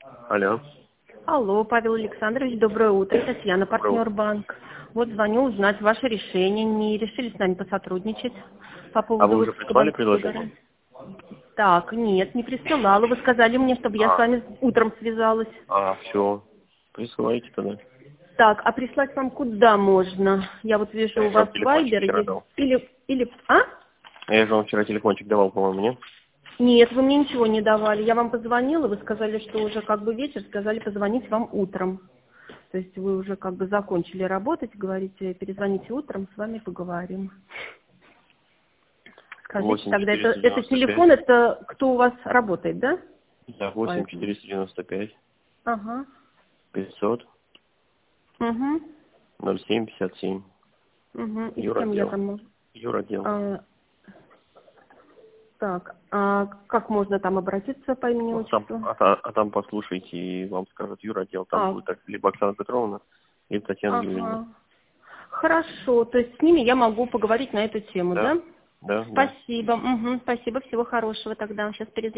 Алло. Алло, Павел Александрович, доброе утро. Татьяна, Доброе утро. партнер банк. Вот звоню узнать ваше решение. Не решили с нами посотрудничать по А вы поводу уже выпуска прислали банковской предложение? гарантии? Так, нет, не присылала. Вы сказали мне, чтобы я с А, вами утром связалась. все. Присылайте тогда. Так, а прислать вам куда можно? Я вот вижу, у Я же вас вам телефончик Вайбер вчера есть. дал. А? Я же вам вчера телефончик давал, по-моему, нет? Нет, вы мне ничего не давали. Я вам позвонила, вы сказали, что уже как бы вечер, сказали позвонить вам утром. То есть вы уже как бы закончили работать, говорите, перезвоните утром, с вами поговорим. Скажите, Восемь тогда четыреста это девяносто пять. телефон, это кто у вас работает, да? Да, 8 Поэтому. 495 Ага. 500 Угу. 07 57. Угу. И с кем я Юротдел. там? Юротдел. А, так, а как можно там обратиться по имени Ну, там, отчеству? там послушайте, и вам скажут Юротдел. Там А, будет либо Оксана Петровна, либо Татьяна Юрьевна. ага. Хорошо, то есть с ними я могу поговорить на эту тему, Да? да? Да, да. Спасибо. Угу. Спасибо, всего хорошего тогда. Сейчас перезвоню.